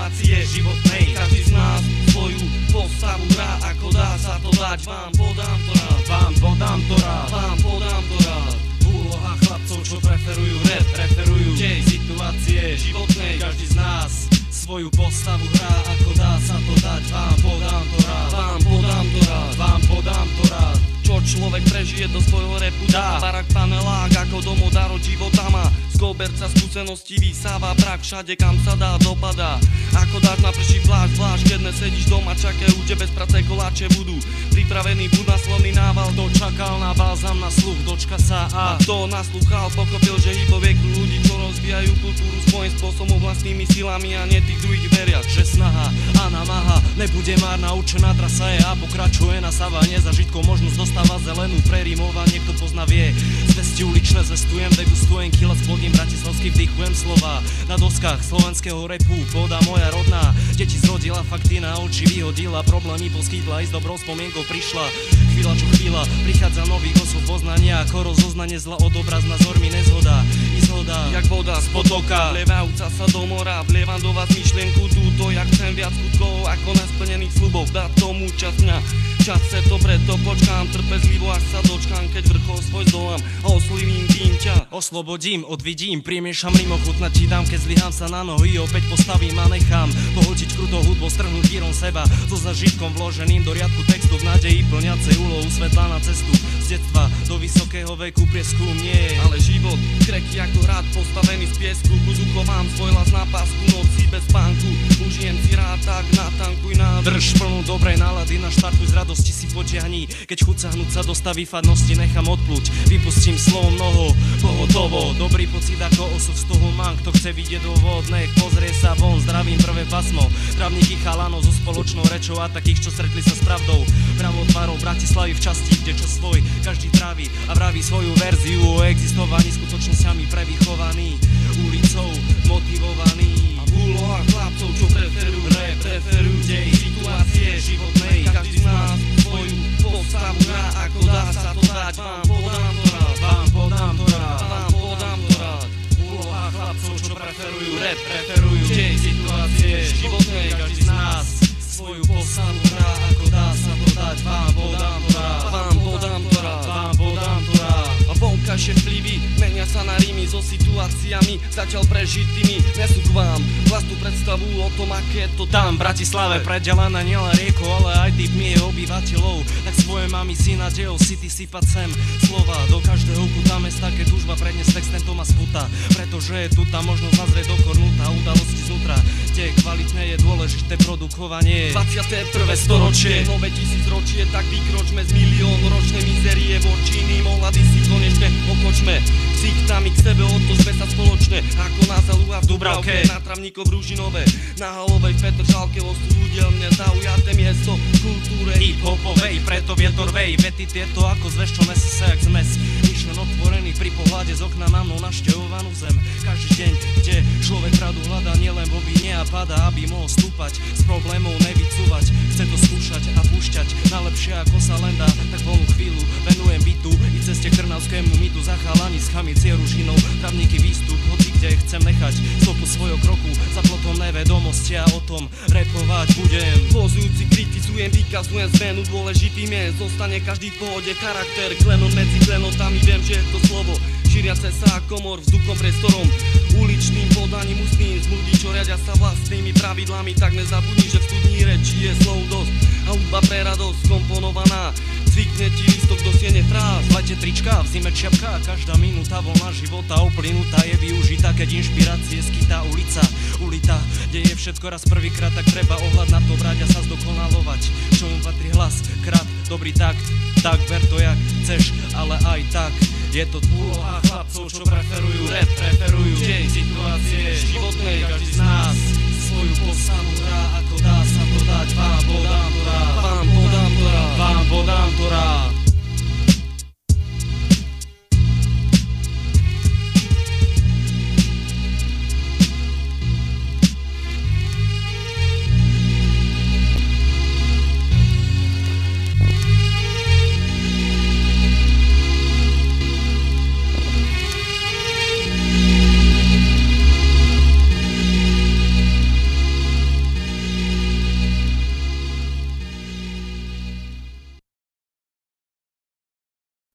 situácie životnej. Každý z nás svoju postavu hrá, ako dá sa to dať. Vám podám to rád, vám podám to rád, vám podám to rád. V úlohách chlapcov, čo preferujú rap, preferujú dej situácie životnej. Každý z nás svoju postavu hrá, ako dá sa to dať. Vám podám to rád, vám podám to rád, vám podám to rád. Čo človek prežije do svojho repu dá. Barak panelák ako domodár od života má. Z koberca skúseností vysáva brak. Všade kam sa dá dopadá. Ako dáš na prší pláž, zvlášť keď nesedíš doma. Čakajú tebe z práce koláče budú. Pripravený bud na slovný nával. Kto čakal na bálzam na sluch, dočka sa a kto naslúchal, pochopil, že hip-hop je ľudí, čo rozvíjajú kultúru svojím spôsobom, vlastnými silami a nie tých druhých veriac. Že snaha a namáha nebude márna, učená trasa je a pokračuje na savane zažitkou, možnosť dostáva zelenú prerímova, niekto pozná vie. Zvesti uličné zestujem, degustujem, kila splodím bratislavský, vdychujem slova na doskách slovenského repu, pôda moja rodná. Deti zrodila, fakty na oči vyhodila, problémy poskytla, i s dobrou spomienkou prišla. Chvíľa čo chvíľa, prichádza nových osôb poznania, ako rozoznanie zla od obraz názormi nezhoda. I zhoda, jak voda z potoka, vlievajúca sa do mora, vlievam do vás myšlienku túto, jak chcem viac skutkov ako nesplnených slubov, dať tomu čas mňa. Čase to preto počkám, trpezlivo až sa dočkám, keď vrchol svoj zdolám a oslivím tým ťa. Oslobodím, odvidím, primiešam rimo, chutnať ti dám, keď zlyhám sa na nohy, opäť postavím a nechám pohltiť krutou hudbou, strhnúť vírom seba, so zažitkom vloženým do riadku textu v nádeji plniacej úlohu svetla na cestu z detstva do vysokého veku prieskum nie je. Ale život, kreky ako hrad postavený z piesku, buzuchovám svoj las na pásku, noci bez spánku, užijem si rád, tak natankuj nádrž. Drž plnú dobrej nálady, na štartuj z radosti si potiahni, keď chuť sa hnúť sa dostaví fadnosti, nechám odplúť, vypustím slovo mnoho, pohotovo, dobrý pocit ako osud z toho mám, kto chce vidieť dôvod, nech pozrie sa von, zdravím prvé pasmo, travníky chalanov so spoločnou rečou a takých, čo stretli sa s pravdou, pravou tvárou Bratislavy v časti, kde čo svoj, každý trávi a vraví svoju verziu o existovaní skutočnosťami prevychovaný, ulicou motivovaný. A v úlohách chlapcov, čo preferujú rap, preferujú dej situácie životnej. Každý z nás svoju postavu hrá, ako dá sa to dať. Vám podám to rád, vám podám to rád, vám podám to rád. V úlohách chlapcov, čo preferujú rap, preferujú dej situácie životnej. Každý z nás svoju postavu hrá, ako dá sa to dať. Vám podám to rád, vám podám to rád, vám podám to rád. A vonkajšie vplyvy menia sa na rímy so situáciami zatiaľ prežitými. Nesú k vám vlastnú predstavu o tom, aké to tam v Bratislave predelená nielen riekou, ale aj typmi jej obyvateľov. Tak svoje mami syna dejov city sypať sem slova do každého kuta mesta, keď túžba predniesť text, tento ma spúta, pretože je tu tá možnosť nazrieť do kornuta udalosti znútra, kde kvalitné je dôležité produkovanie. 21. storočie, nové tisícročie, tak vykročme z miliónročnej mizerie voči iným ohľady si konečne okočme ksichtami k sebe, otočme sa spoločne ako na Zalu a v Dubravke, na Travníkov Ružinové, na Halovej, v Petržalke, vo súdielne zaujaté miesto v kultúre hip-hopovej, preto vietor vej, vety tieto ako zveš, čo nese sa jak zmes, myšlen otvorený pri pohľade z okna na mnou naštevovanú zem. Každý deň, kde človek pravdu hľadá, nielen vo vine a padá, aby mohol stúpať, z problémov nevycúvať, chce to skúšať a púšťať, najlepšie ako sa len dá, tak voľnú chvíľu venujem bytu i ceste k trnavskému mitu, za chalaniskami cieružinou, travníky výstup, hoci kde chcem nechať stopu svojho kroku, za plotom nevedomosti a o tom repovať budem. Pozujúci kritizujem, vykazujem zmenu, dôležitým je, zostane každý v pohode charakter, klenot medzi klenotami, viem, že je to slovo šíriace sa ako mor vzduchom priestorom, uličným podaním ústnym z ľudí, čo riadia sa vlastnými pravidlami, tak nezabudni, že v studni reči je slov dosť a hudba pre radosť komponovaná. Zvykne ti listok do siene fráz, v lete trička, v zime čiapka, každá minúta voľna života uplynutá je využitá, keď inšpirácie skýta ulica, ulita, kde je všetko raz prvýkrát, tak treba ohľad na to brať a sa zdokonalovať, čomu patrí hlas, krát, dobrý takt, tak ver to jak chceš, ale aj tak je to úloha chlapcov, čo preferujú rap, preferujú dej situácie životnej. Každý z nás